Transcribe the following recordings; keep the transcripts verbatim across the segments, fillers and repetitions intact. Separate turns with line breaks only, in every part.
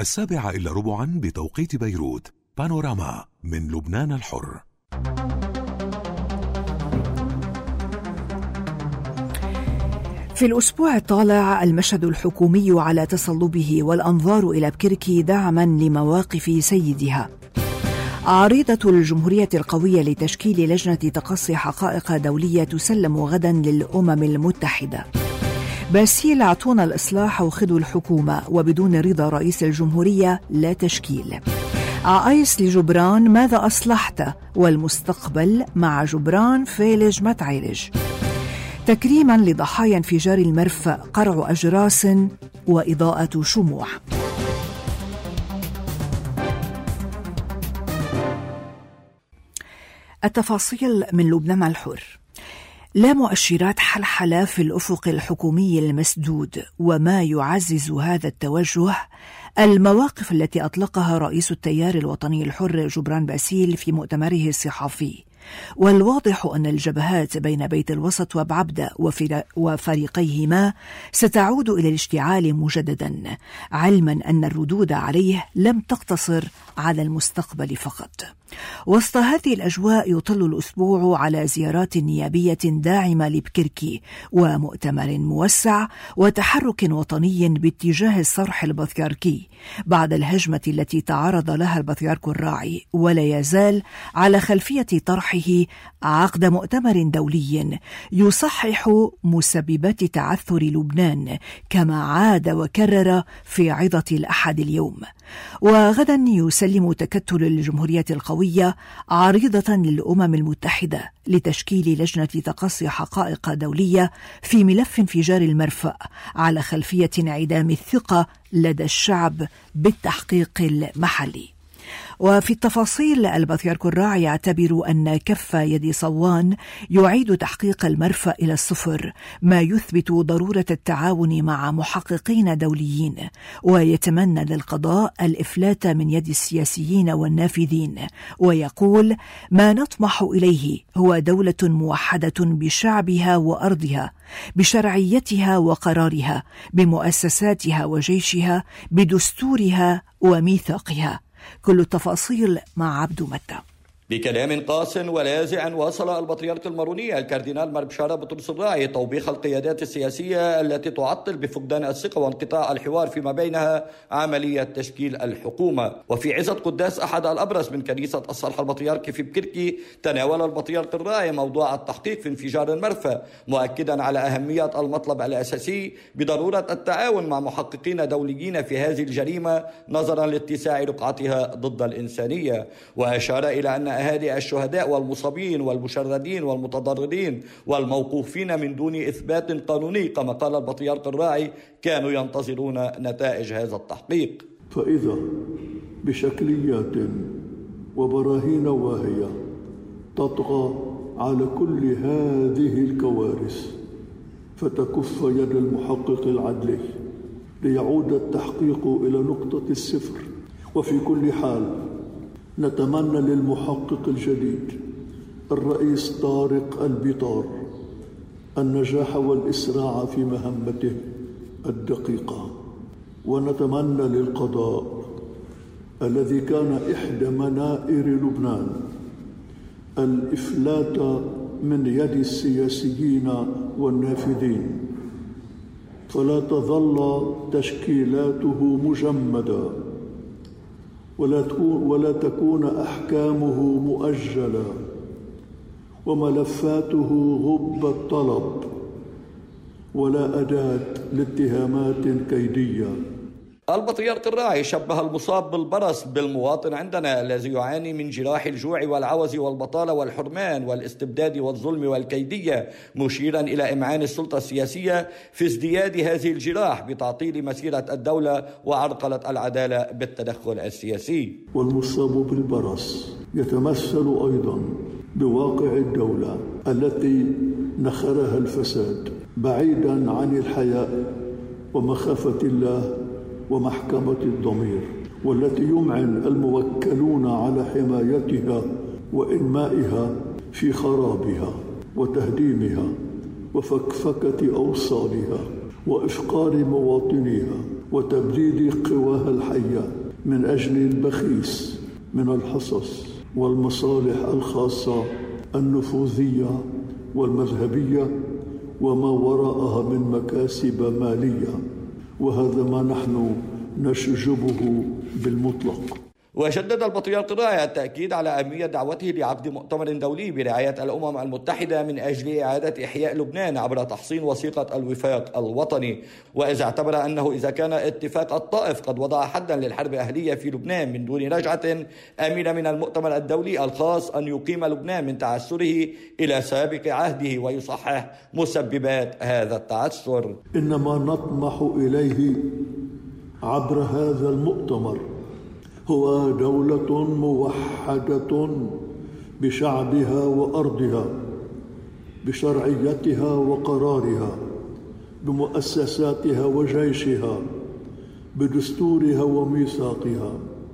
السابعة إلا ربعا بتوقيت بيروت. بانوراما من لبنان الحر.
في الأسبوع الطالع المشهد الحكومي على تصلبه والأنظار إلى بكركي دعما لمواقف سيدها. عريضة الجمهورية القوية لتشكيل لجنة تقصي حقائق دولية تسلم غدا للأمم المتحدة. باسيل اعطونا الإصلاح وخذوا الحكومة، وبدون رضا رئيس الجمهورية لا تشكيل. عايس لجبران ماذا أصلحت، والمستقبل مع جبران فيلج ما تعالج. تكريما لضحايا انفجار المرفأ قرع أجراس وإضاءة شموع. التفاصيل من لبنان الحر. لا مؤشرات حلحلة في الأفق الحكومي المسدود، وما يعزز هذا التوجه المواقف التي أطلقها رئيس التيار الوطني الحر جبران باسيل في مؤتمره الصحفي. والواضح أن الجبهات بين بيت الوسط وبعبدة وفريقيهما ستعود إلى الاشتعال مجددا، علما أن الردود عليه لم تقتصر على المستقبل فقط. وسط هذه الأجواء يطل الأسبوع على زيارات نيابية داعمة لبكركي ومؤتمر موسع وتحرك وطني باتجاه الصرح البطريركي بعد الهجمة التي تعرض لها البطريرك الراعي، ولا يزال على خلفية طرحه عقد مؤتمر دولي يصحح مسببات تعثر لبنان كما عاد وكرر في عظة الأحد اليوم. وغدا يسلم تكتل الجمهورية القوية عريضة للأمم المتحدة لتشكيل لجنة تقصي حقائق دولية في ملف انفجار المرفأ على خلفية انعدام الثقة لدى الشعب بالتحقيق المحلي. وفي التفاصيل البطريرك الراعي يعتبر أن كف يد صوان يعيد تحقيق المرفأ إلى الصفر، ما يثبت ضرورة التعاون مع محققين دوليين، ويتمنى للقضاء الإفلات من يد السياسيين والنافذين، ويقول ما نطمح إليه هو دولة موحدة بشعبها وأرضها، بشرعيتها وقرارها، بمؤسساتها وجيشها، بدستورها وميثاقها. كل التفاصيل مع عبدو متى.
بكلام قاس ولاذع واصل البطريرك الماروني الكاردينال مربشارة بطرس الراعي توبيخ القيادات السياسية التي تعطل بفقدان الثقة وانقطاع الحوار فيما بينها عملية تشكيل الحكومة. وفي عزة قداس أحد الأبرز من كنيسة الصرح البطريركي في بكركي، تناول البطريرك الراعي موضوع التحقيق في انفجار المرفأ، مؤكدا على أهمية المطلب الأساسي بضرورة التعاون مع محققين دوليين في هذه الجريمة نظرا لاتساع رقعتها ضد الإنسانية. وأشار إلى أن أهالي الشهداء والمصابين والمشردين والمتضررين والموقوفين من دون إثبات قانوني كما قال البطريرك الراعي كانوا ينتظرون نتائج هذا التحقيق.
فإذا بشكليات وبراهين واهية تطغى على كل هذه الكوارث فتكف يد المحقق العدلي ليعود التحقيق إلى نقطة الصفر. وفي كل حال نتمنى للمحقق الجديد الرئيس طارق البطار النجاح والإسراع في مهمته الدقيقة، ونتمنى للقضاء الذي كان إحدى منائر لبنان الإفلات من يد السياسيين والنافذين، فلا تظل تشكيلاته مجمدة ولا تكون, ولا تكون أحكامه مؤجلة وملفاته غب الطلب ولا أداة لاتهامات كيدية.
البطريرك الراعي شبه المصاب بالبرص بالمواطن عندنا الذي يعاني من جراح الجوع والعوز والبطالة والحرمان والاستبداد والظلم والكيدية، مشيرا إلى إمعان السلطة السياسية في ازدياد هذه الجراح بتعطيل مسيرة الدولة وعرقلة العدالة بالتدخل السياسي.
والمصاب بالبرص يتمثل أيضا بواقع الدولة التي نخرها الفساد بعيدا عن الحياء ومخافة الله ومحكمة الضمير، والتي يمعن الموكلون على حمايتها وإنمائها في خرابها وتهديمها وفكفكة أوصالها وإفقار مواطنيها وتبديد قواها الحية من أجل البخيس من الحصص والمصالح الخاصة النفوذية والمذهبية وما وراءها من مكاسب مالية، وهذا ما نحن نشجبه بالمطلق.
وشدد البطريرك الراعي التأكيد على أهمية دعوته لعقد مؤتمر دولي برعاية الأمم المتحدة من أجل إعادة إحياء لبنان عبر تحصين وثيقة الوفاق الوطني، وإذا اعتبر أنه إذا كان اتفاق الطائف قد وضع حدا للحرب الأهلية في لبنان من دون رجعة، أمل من المؤتمر الدولي الخاص أن يقيم لبنان من تعثره إلى سابق عهده ويصحح مسببات هذا التعثر.
إنما نطمح إليه عبر هذا المؤتمر هو دولة موحدة بشعبها وأرضها، بشرعيتها وقرارها، بمؤسساتها وجيشها، بدستورها وميثاقها،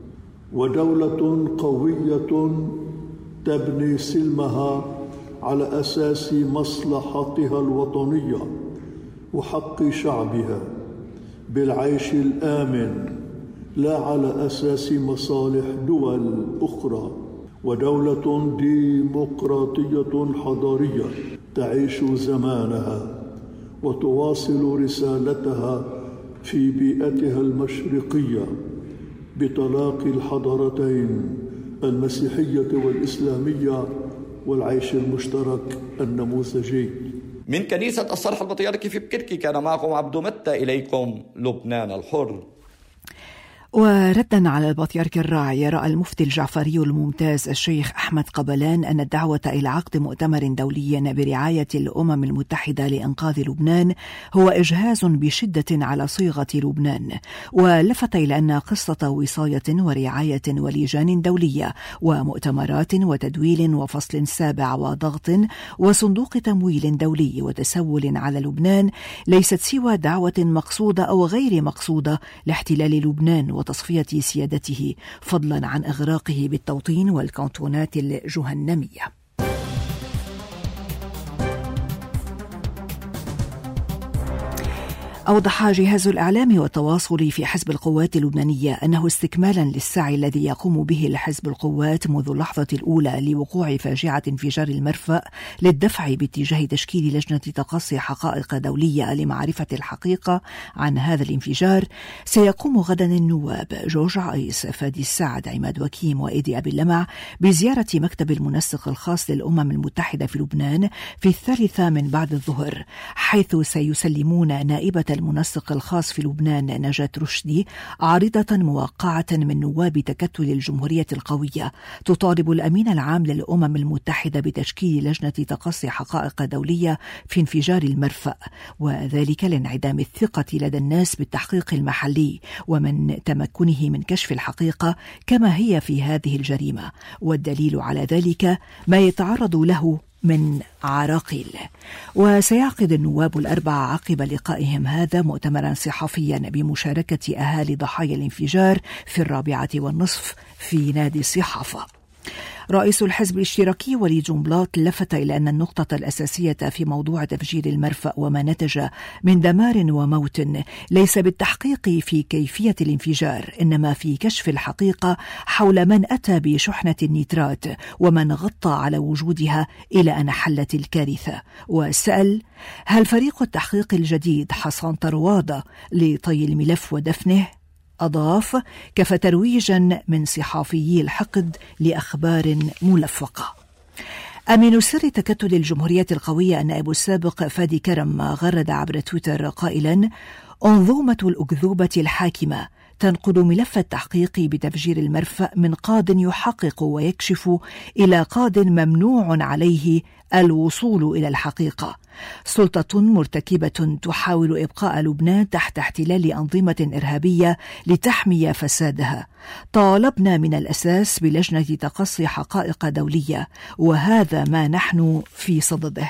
ودولة قوية تبني سلمها على أساس مصلحتها الوطنية وحق شعبها بالعيش الآمن لا على أساس مصالح دول أخرى، ودولة ديمقراطية حضارية تعيش زمانها وتواصل رسالتها في بيئتها المشرقية بتلاقي الحضارتين المسيحية والإسلامية والعيش المشترك النموذجي.
من كنيسة الصرح البطريركي في بكركي كان معكم عبد متى، إليكم لبنان الحر.
وردا على البطريرك الراعي، رأى المفتي الجعفري الممتاز الشيخ أحمد قبلان أن الدعوة إلى عقد مؤتمر دولي برعاية الأمم المتحدة لإنقاذ لبنان هو إجهاز بشدة على صيغة لبنان، ولفت إلى أن قصة وصاية ورعاية ولجان دولية ومؤتمرات وتدويل وفصل سابع وضغط وصندوق تمويل دولي وتسول على لبنان ليست سوى دعوة مقصودة أو غير مقصودة لاحتلال لبنان وتصفية سيادته، فضلا عن إغراقه بالتوطين والكانتونات الجهنمية. أوضح جهاز الإعلام والتواصل في حزب القوات اللبنانية أنه استكمالا للسعي الذي يقوم به الحزب القوات منذ اللحظة الأولى لوقوع فاجعة انفجار المرفأ للدفع باتجاه تشكيل لجنة تقصي حقائق دولية لمعرفة الحقيقة عن هذا الانفجار، سيقوم غدا النواب جورج عيس، فادي السعد، عماد وكيم وإيدي أبي اللمع بزيارة مكتب المنسق الخاص للأمم المتحدة في لبنان في الثالثة من بعد الظهر، حيث سيسلمون نائبة المنسق الخاص في لبنان نجاة رشدي عارضة موقعة من نواب تكتل الجمهورية القوية تطالب الأمين العام للأمم المتحدة بتشكيل لجنة تقصي حقائق دولية في انفجار المرفأ، وذلك لانعدام الثقة لدى الناس بالتحقيق المحلي ومن تمكنه من كشف الحقيقة كما هي في هذه الجريمة، والدليل على ذلك ما يتعرض له من عراقيل. وسيعقد النواب الأربعة عقب لقائهم هذا مؤتمرا صحفيا بمشاركة أهالي ضحايا الانفجار في الرابعة والنصف في نادي الصحافة. رئيس الحزب الاشتراكي وليد جنبلاط لفت إلى أن النقطة الأساسية في موضوع تفجير المرفأ وما نتج من دمار وموت ليس بالتحقيق في كيفية الانفجار، إنما في كشف الحقيقة حول من أتى بشحنة النيترات ومن غطى على وجودها إلى أن حلت الكارثة. وسأل: هل فريق التحقيق الجديد حصان طروادة لطي الملف ودفنه؟ أضاف: كفى ترويجا من صحافيي الحقد لأخبار ملفقة. أمين سر تكتل الجمهورية القوية النائب السابق فادي كرم غرد عبر تويتر قائلا: أنظومة الأكذوبة الحاكمة تنقل ملف التحقيق بتفجير المرفأ من قاض يحقق ويكشف إلى قاض ممنوع عليه الوصول إلى الحقيقة. سلطة مرتكبة تحاول إبقاء لبنان تحت احتلال أنظمة إرهابية لتحمي فسادها. طالبنا من الأساس بلجنة تقصي حقائق دولية، وهذا ما نحن في صدده.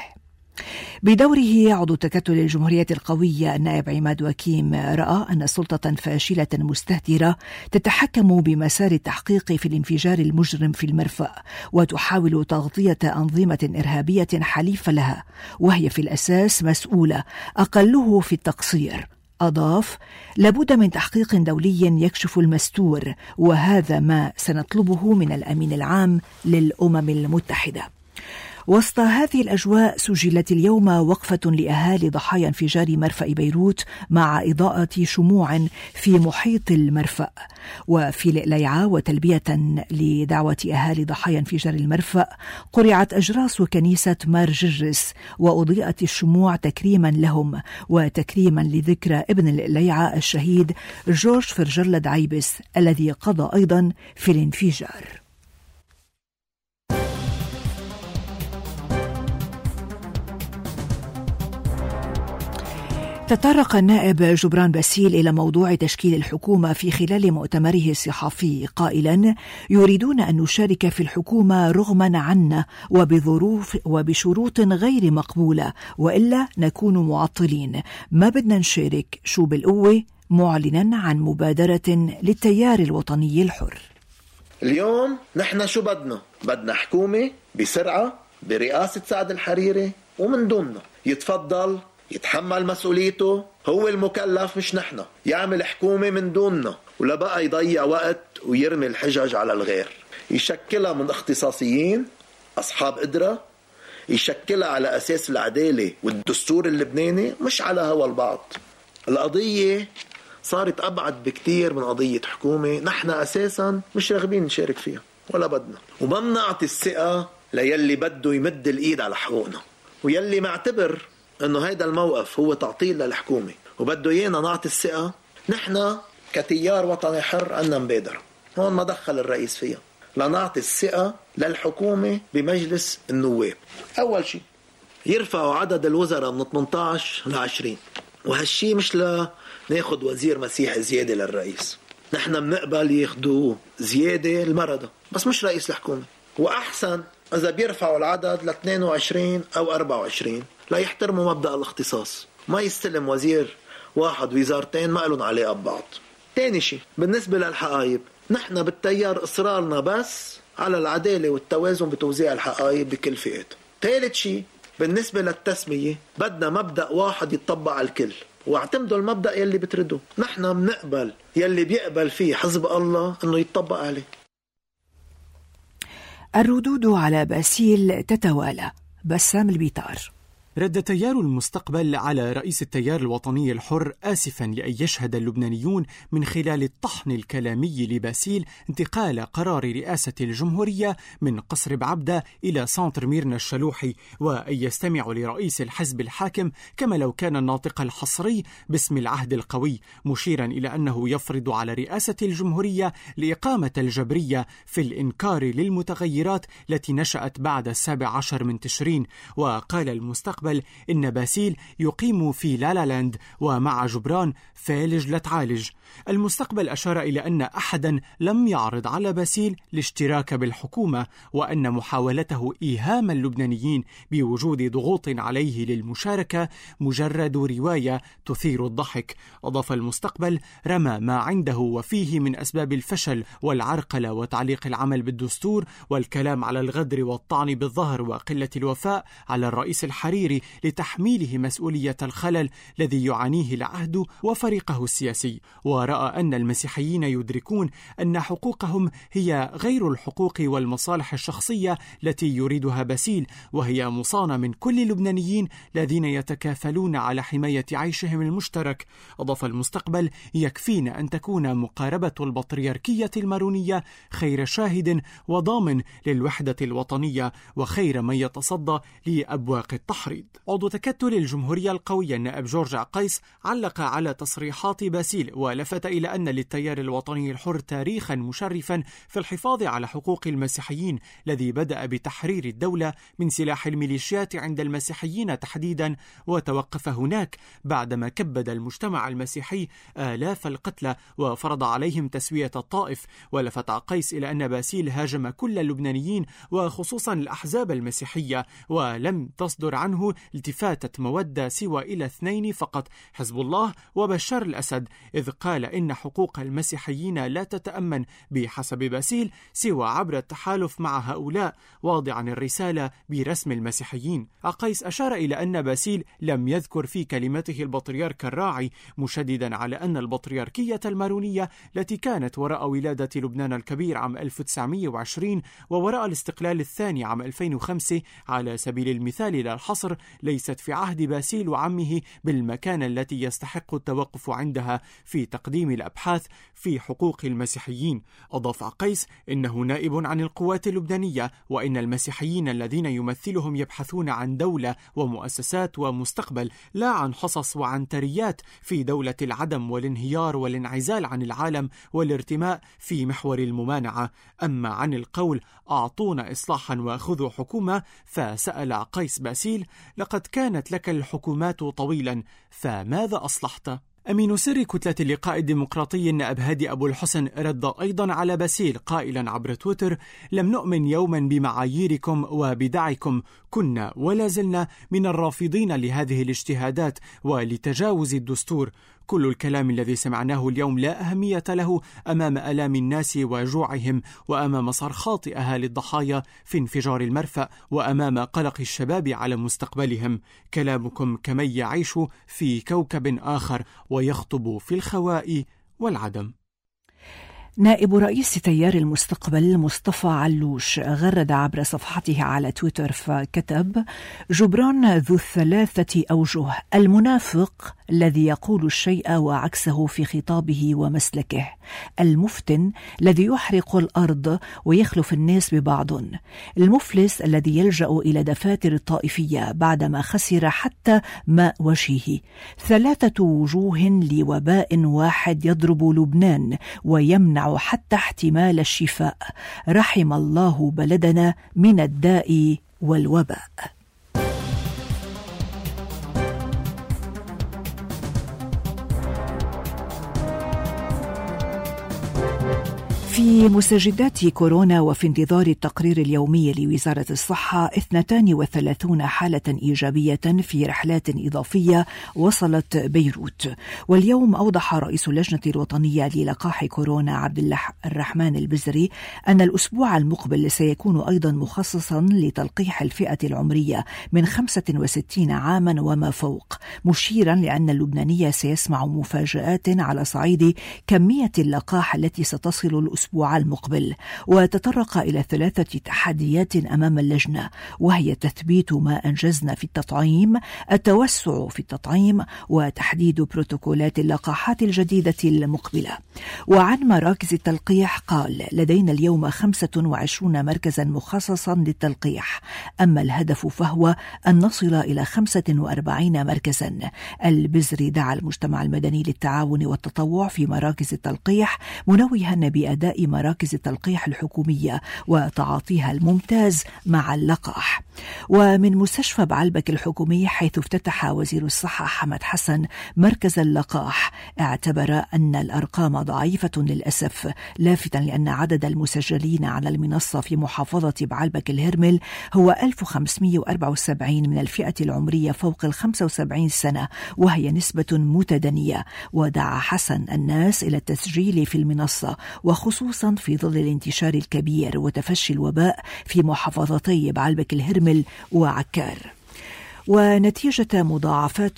بدوره عضو تكتل الجمهورية القوية النائب عماد وكيم رأى أن سلطة فاشلة مستهترة تتحكم بمسار التحقيق في الانفجار المجرم في المرفأ وتحاول تغطية أنظمة إرهابية حليفة لها، وهي في الأساس مسؤولة أقله في التقصير أضاف: لابد من تحقيق دولي يكشف المستور، وهذا ما سنطلبه من الأمين العام للأمم المتحدة. وسط هذه الأجواء سجلت اليوم وقفة لأهالي ضحايا انفجار مرفأ بيروت مع إضاءة شموع في محيط المرفأ. وفي القليعة وتلبية لدعوة أهالي ضحايا انفجار المرفأ قرعت أجراس كنيسة مار جرجس وأضيئت الشموع تكريما لهم وتكريما لذكرى ابن القليعة الشهيد جورج فرجلد عيبس الذي قضى أيضا في الانفجار. تطرق النائب جبران باسيل إلى موضوع تشكيل الحكومة في خلال مؤتمره الصحفي قائلا: يريدون أن نشارك في الحكومة رغما عنا وبظروف وبشروط غير مقبولة، وإلا نكون معطلين. ما بدنا نشارك، شو بالقوة، معلنا عن مبادرة للتيار الوطني الحر.
اليوم نحن شو بدنا؟ بدنا حكومة بسرعة برئاسة سعد الحريري، ومن دوننا يتفضل يتحمل مسؤوليته، هو المكلف مش نحن، يعمل حكومة من دوننا، ولا بقى يضيع وقت ويرمي الحجج على الغير. يشكلها من اختصاصيين أصحاب قدرة، يشكلها على أساس العدالة والدستور اللبناني، مش على هوا البعض. القضية صارت أبعد بكتير من قضية حكومة نحن أساسا مش راغبين نشارك فيها ولا بدنا، وما بنعطي الثقة ليلي بده يمد الإيد على حقوقنا، ويلي معتبر انه هيدا الموقف هو تعطيل للحكومة وبده ايانا نعطي الثقة. نحن كتيار وطني حر عنا مبادرة هون ما دخل الرئيس فيها، لنعطي الثقة للحكومة بمجلس النواب. اول شيء يرفعوا عدد الوزراء من ثمانية عشر ل عشرين، وهالشي مش لناخد وزير مسيحي زيادة للرئيس، نحن بنقبل ياخدوا زيادة المردة بس مش رئيس الحكومة. واحسن اذا بيرفعوا العدد ل اثنين وعشرين او أربعة وعشرين، لا يحترموا مبدأ الاختصاص، ما يستلم وزير واحد وزارتين ما لهم علاقة ببعض. تاني شيء بالنسبة للحقائب، نحن بالتيار إصرارنا بس على العدالة والتوازن بتوزيع الحقائب بكل فئات. ثالث شيء بالنسبة للتسمية، بدنا مبدأ واحد يتطبق على الكل، واعتمدوا المبدأ يلي بتردوا. نحن بنقبل يلي بيقبل فيه حزب الله انه يتطبق عليه.
الردود على باسيل تتوالى. بسام البيطار:
رد تيار المستقبل على رئيس التيار الوطني الحر آسفا لأن يشهد اللبنانيون من خلال الطحن الكلامي لباسيل انتقال قرار رئاسة الجمهورية من قصر بعبدة إلى سانتر ميرنا الشلوحي، وأن يستمعوا لرئيس الحزب الحاكم كما لو كان الناطق الحصري باسم العهد القوي، مشيرا إلى أنه يفرض على رئاسة الجمهورية الإقامة الجبرية في الإنكار للمتغيرات التي نشأت بعد السابع عشر من تشرين. وقال المستقبل إن باسيل يقيم في لالالاند ومع جبران فالج لتعالج. المستقبل أشار إلى أن أحدا لم يعرض على باسيل الاشتراك بالحكومة، وأن محاولته إيهام اللبنانيين بوجود ضغوط عليه للمشاركة مجرد رواية تثير الضحك. أضاف المستقبل: رمى ما عنده وفيه من أسباب الفشل والعرقلة وتعليق العمل بالدستور والكلام على الغدر والطعن بالظهر وقلة الوفاء على الرئيس الحريري لتحميله مسؤولية الخلل الذي يعانيه العهد وفريقه السياسي. ورأى أن المسيحيين يدركون أن حقوقهم هي غير الحقوق والمصالح الشخصية التي يريدها باسيل، وهي مصانة من كل اللبنانيين الذين يتكافلون على حماية عيشهم المشترك. أضاف المستقبل: يكفينا أن تكون مقاربة البطريركية المارونية خير شاهد وضامن للوحدة الوطنية وخير من يتصدى لأبواق التحريض. عضو تكتل الجمهورية القوية النائب جورج عقيس علق على تصريحات باسيل ولفت إلى أن للتيار الوطني الحر تاريخا مشرفا في الحفاظ على حقوق المسيحيين، الذي بدأ بتحرير الدولة من سلاح الميليشيات عند المسيحيين تحديدا، وتوقف هناك بعدما كبد المجتمع المسيحي آلاف القتلى وفرض عليهم تسوية الطائف. ولفت عقيس إلى أن باسيل هاجم كل اللبنانيين وخصوصا الأحزاب المسيحية، ولم تصدر عنه اللبنانيون التفاتة مودة سوى إلى اثنين فقط، حزب الله وبشار الأسد، إذ قال إن حقوق المسيحيين لا تتأمن بحسب باسيل سوى عبر التحالف مع هؤلاء، واضعا الرسالة برسم المسيحيين. عقيس أشار إلى أن باسيل لم يذكر في كلمته البطريرك الراعي، مشددا على أن البطريركية المارونية التي كانت وراء ولادة لبنان الكبير عام ألف وتسعمئة وعشرين ووراء الاستقلال الثاني عام ألفين وخمسة على سبيل المثال لا الحصر، ليست في عهد باسيل وعمه بالمكانة التي يستحق التوقف عندها في تقديم الأبحاث في حقوق المسيحيين. أضاف عقيس إنه نائب عن القوات اللبنانية، وإن المسيحيين الذين يمثلهم يبحثون عن دولة ومؤسسات ومستقبل، لا عن حصص وعنتريات في دولة العدم والانهيار والانعزال عن العالم والارتماء في محور الممانعة. أما عن القول أعطونا إصلاحا وأخذوا حكومة، فسأل عقيس باسيل: لقد كانت لك الحكومات طويلا، فماذا أصلحت؟ أمين سر كتلة اللقاء الديمقراطي النائب هادي أبو الحسن رد أيضا على باسيل قائلا عبر تويتر: لم نؤمن يوما بمعاييركم وبدعكم، كنا ولا زلنا من الرافضين لهذه الاجتهادات ولتجاوز الدستور. كل الكلام الذي سمعناه اليوم لا أهمية له أمام آلام الناس وجوعهم، وأمام صرخات أهالي الضحايا في انفجار المرفأ، وأمام قلق الشباب على مستقبلهم. كلامكم كمن يعيش في كوكب آخر ويخطب في الخواء والعدم.
نائب رئيس تيار المستقبل مصطفى علوش غرد عبر صفحته على تويتر فكتب: جبران ذو الثلاثة أوجه، المنافق الذي يقول الشيء وعكسه في خطابه ومسلكه، المفتن الذي يحرق الأرض ويخلف الناس ببعض، المفلس الذي يلجأ إلى دفاتر الطائفية بعدما خسر حتى ماء وجهه، ثلاثة وجوه لوباء واحد يضرب لبنان ويمنع حتى احتمال الشفاء، رحم الله بلدنا من الداء والوباء. في مستجدات كورونا وفي انتظار التقرير اليومي لوزارة الصحة، اثنتان وثلاثون حالة إيجابية في رحلات إضافية وصلت بيروت. واليوم أوضح رئيس اللجنة الوطنية للقاح كورونا عبد الرحمن البزري أن الأسبوع المقبل سيكون أيضا مخصصا لتلقيح الفئة العمرية من خمسة وستين عاما وما فوق، مشيرا لأن اللبنانية سيسمع مفاجآت على صعيد كمية اللقاح التي ستصل الأسبوع المقبل. وتطرق إلى ثلاثة تحديات أمام اللجنة، وهي تثبيت ما أنجزنا في التطعيم، التوسع في التطعيم، وتحديد بروتوكولات اللقاحات الجديدة المقبلة. وعن مراكز التلقيح قال: لدينا اليوم خمسة وعشرين مركزا مخصصا للتلقيح، أما الهدف فهو أن نصل إلى خمسة وأربعين مركزا. البزري دعا المجتمع المدني للتعاون والتطوع في مراكز التلقيح، منوها بأداء مراكز التلقيح الحكومية وتعاطيها الممتاز مع اللقاح. ومن مستشفى بعلبك الحكومي، حيث افتتح وزير الصحة حمد حسن مركز اللقاح، اعتبر أن الأرقام ضعيفة للأسف، لافتا لأن عدد المسجلين على المنصة في محافظة بعلبك الهرمل هو ألف وخمسمئة وأربعة وسبعين من الفئة العمرية فوق الخمسة وسبعين سنة، وهي نسبة متدنية. ودعا حسن الناس إلى التسجيل في المنصة، وخصوصا في ظل الانتشار الكبير وتفشي الوباء في محافظتي بعلبك الهرمل وعكار. ونتيجة مضاعفات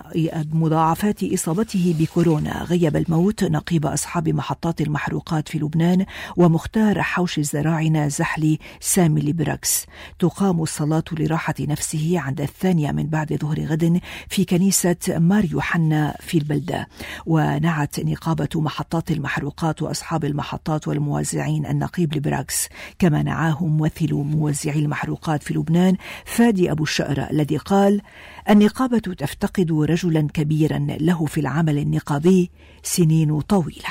مضاعفات إصابته بكورونا، غيب الموت نقيب أصحاب محطات المحروقات في لبنان ومختار حوش الزراعنة زحلي سامي لبراكس. تقام الصلاة لراحة نفسه عند الثانية من بعد ظهر غد في كنيسة مار يوحنا في البلدة. ونعت نقابة محطات المحروقات وأصحاب المحطات والموزعين النقيب لبراكس، كما نعاه ممثل موزعي المحروقات في لبنان فادي أبو الشقرة، الذي قال: النقابة تفتقد رجلا كبيرا له في العمل النقابي سنين طويلة.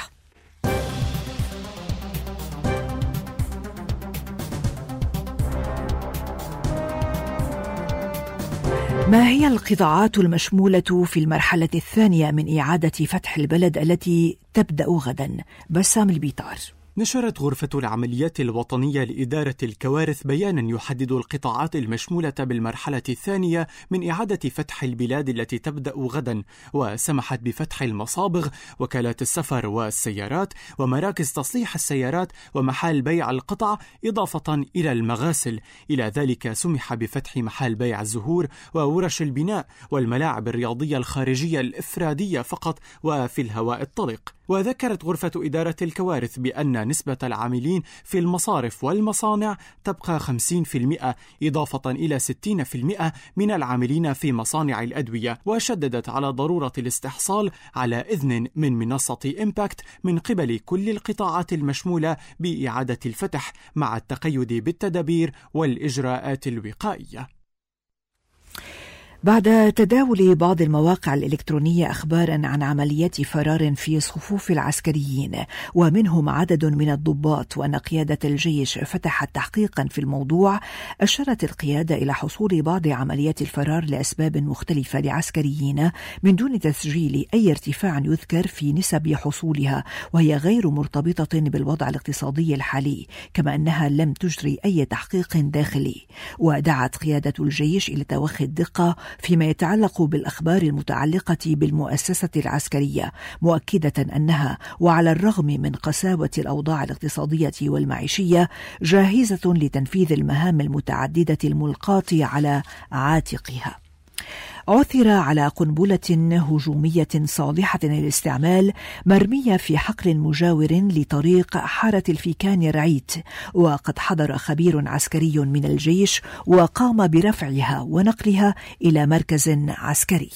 ما هي القطاعات المشمولة في المرحلة الثانية من إعادة فتح البلد التي تبدأ غدا؟ بسام البيطار.
نشرت غرفة العمليات الوطنية لإدارة الكوارث بيانا يحدد القطاعات المشمولة بالمرحلة الثانية من إعادة فتح البلاد التي تبدأ غدا، وسمحت بفتح المصابغ، وكالات السفر والسيارات، ومراكز تصليح السيارات، ومحال بيع القطع، إضافة إلى المغاسل. إلى ذلك سمح بفتح محال بيع الزهور وورش البناء والملاعب الرياضية الخارجية الإفرادية فقط وفي الهواء الطلق. وذكرت غرفة إدارة الكوارث بأن نسبة العاملين في المصارف والمصانع تبقى خمسين بالمئة، إضافة إلى ستين بالمئة من العاملين في مصانع الأدوية. وشددت على ضرورة الاستحصال على إذن من منصة إمباكت من قبل كل القطاعات المشمولة بإعادة الفتح، مع التقيد بالتدابير والإجراءات الوقائية.
بعد تداول بعض المواقع الإلكترونية أخباراً عن عمليات فرار في صفوف العسكريين ومنهم عدد من الضباط، وأن قيادة الجيش فتحت تحقيقاً في الموضوع، أشارت القيادة إلى حصول بعض عمليات الفرار لأسباب مختلفة لعسكريين من دون تسجيل أي ارتفاع يذكر في نسب حصولها، وهي غير مرتبطة بالوضع الاقتصادي الحالي، كما أنها لم تجري أي تحقيق داخلي. ودعت قيادة الجيش إلى توخي الدقة فيما يتعلق بالأخبار المتعلقة بالمؤسسة العسكرية، مؤكدة أنها وعلى الرغم من قساوة الأوضاع الاقتصادية والمعيشية جاهزة لتنفيذ المهام المتعددة الملقاة على عاتقها. عثر على قنبلة هجومية صالحة للاستعمال مرمية في حقل مجاور لطريق حارة الفيكان رعيت، وقد حضر خبير عسكري من الجيش وقام برفعها ونقلها إلى مركز عسكري.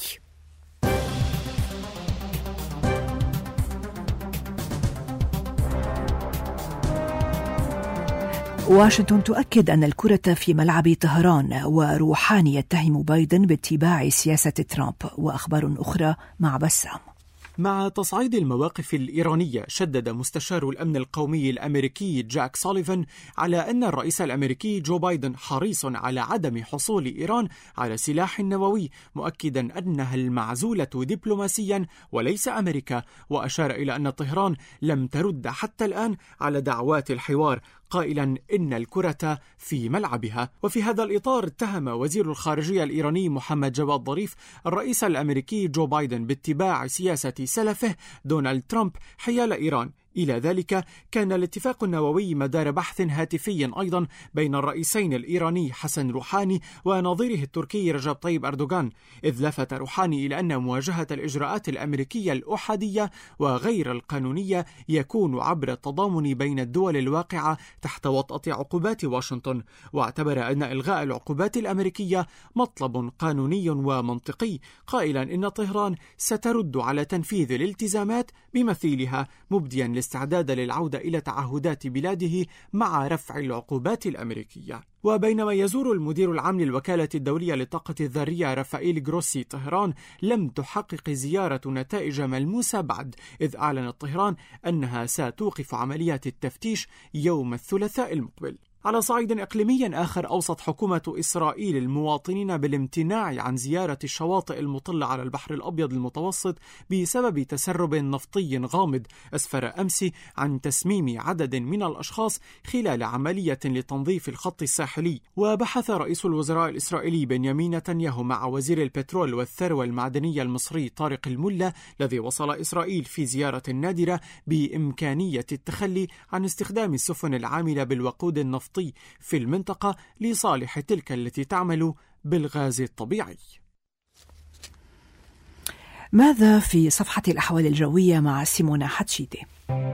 واشنطن تؤكد أن الكرة في ملعب طهران، وروحاني يتهم بايدن باتباع سياسة ترامب. وأخبار أخرى مع بسام.
مع تصعيد المواقف الإيرانية، شدد مستشار الأمن القومي الأمريكي جاك سوليفان على أن الرئيس الأمريكي جو بايدن حريص على عدم حصول إيران على سلاح نووي، مؤكدا أنها المعزولة دبلوماسيا وليس أمريكا. وأشار إلى أن طهران لم ترد حتى الآن على دعوات الحوار، قائلا إن الكرة في ملعبها. وفي هذا الإطار اتهم وزير الخارجية الإيراني محمد جواد ظريف الرئيس الأمريكي جو بايدن باتباع سياسة سلفه دونالد ترامب حيال إيران. إلى ذلك كان الاتفاق النووي مدار بحث هاتفي أيضا بين الرئيسين الإيراني حسن روحاني ونظيره التركي رجب طيب أردوغان، إذ لفت روحاني إلى أن مواجهة الإجراءات الأمريكية الأحادية وغير القانونية يكون عبر التضامن بين الدول الواقعة تحت وطأة عقوبات واشنطن، واعتبر أن إلغاء العقوبات الأمريكية مطلب قانوني ومنطقي، قائلا إن طهران سترد على تنفيذ الالتزامات بمثيلها، مبديا الاستعداد للعودة إلى تعهدات بلاده مع رفع العقوبات الأمريكية. وبينما يزور المدير العام للوكالة الدولية للطاقة الذرية رافائيل جروسي طهران، لم تحقق زيارة نتائج ملموسة بعد، إذ أعلنت طهران أنها ستوقف عمليات التفتيش يوم الثلاثاء المقبل. على صعيد إقليمي آخر، أوصت حكومة إسرائيل المواطنين بالامتناع عن زيارة الشواطئ المطلة على البحر الأبيض المتوسط بسبب تسرب نفطي غامض أسفر أمس عن تسميم عدد من الأشخاص خلال عملية لتنظيف الخط الساحلي. وبحث رئيس الوزراء الإسرائيلي بنيامين نتنياهو مع وزير البترول والثروة المعدنية المصري طارق الملا، الذي وصل إسرائيل في زيارة نادرة، بإمكانية التخلي عن استخدام السفن العاملة بالوقود النفطي في المنطقة لصالح تلك التي تعمل بالغاز الطبيعي.
ماذا في صفحة الأحوال الجوية مع سيمونا حتشيتي؟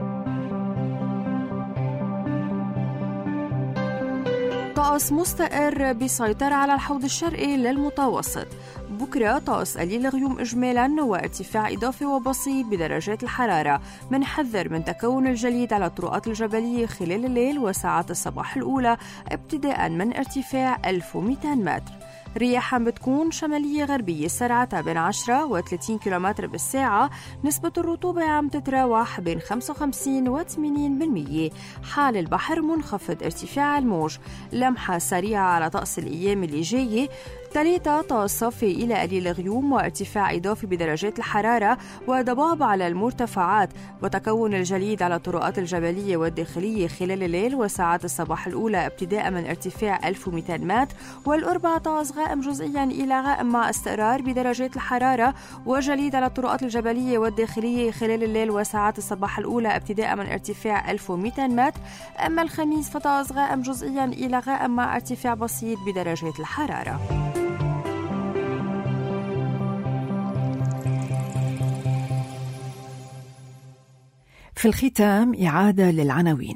طقس مستقر بيسيطر على الحوض الشرقي للمتوسط. بكرة طقس قليل غيوم إجمالاً وارتفاع إضافي وبسيط بدرجات الحرارة. منحذر من تكون الجليد على الطرقات الجبلية خلال الليل وساعات الصباح الأولى ابتداءً من ارتفاع ألف ومئتين متر. رياح عم بتكون شمالية غربية سرعتها بين عشرة وثلاثين كيلومتر بالساعة. نسبة الرطوبة عم تتراوح بين خمسة وخمسين وثمانين بالمية. حال البحر منخفض ارتفاع الموج. لمحة سريعة على طقس الأيام اللي جاية. ثلاثة طقس صافي إلى قليل غيوم وارتفاع إضافي بدرجات الحرارة وضباب على المرتفعات وتكون الجليد على الطرقات الجبلية والداخلية خلال الليل وساعات الصباح الأولى ابتداء من ارتفاع ألف ومئتين متر. والأربعة طقس غائم جزئيا إلى غائم مع استقرار بدرجات الحرارة وجليد على الطرقات الجبلية والداخلية خلال الليل وساعات الصباح الأولى ابتداء من ارتفاع ألف ومئتين متر. أما الخميس فطقس غائم جزئيا إلى غائم مع ارتفاع بسيط بدرجات الحرارة.
في الختام إعادة للعناوين.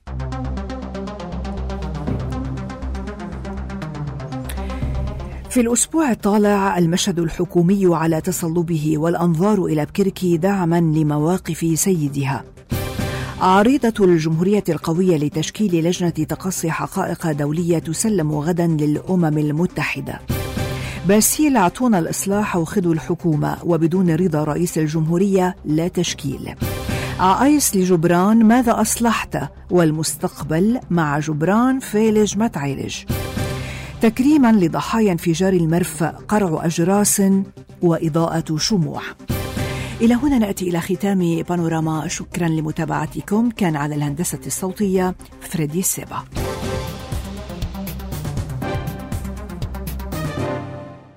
في الأسبوع الطالع المشهد الحكومي على تصلبه والأنظار إلى بكركي دعما لمواقف سيدها. عريضة الجمهورية القوية لتشكيل لجنة تقصي حقائق دولية تسلم غدا للأمم المتحدة. باسيل اعطونا الإصلاح وخذوا الحكومة وبدون رضا رئيس الجمهورية لا تشكيل. عايس لجبران ماذا أصلحت والمستقبل مع جبران فالج ما تعالج. تكريما لضحايا انفجار المرفأ قرع أجراس وإضاءة شموع. إلى هنا نأتي إلى ختام بانوراما. شكرا لمتابعتكم. كان على الهندسة الصوتية فريدي سيبا.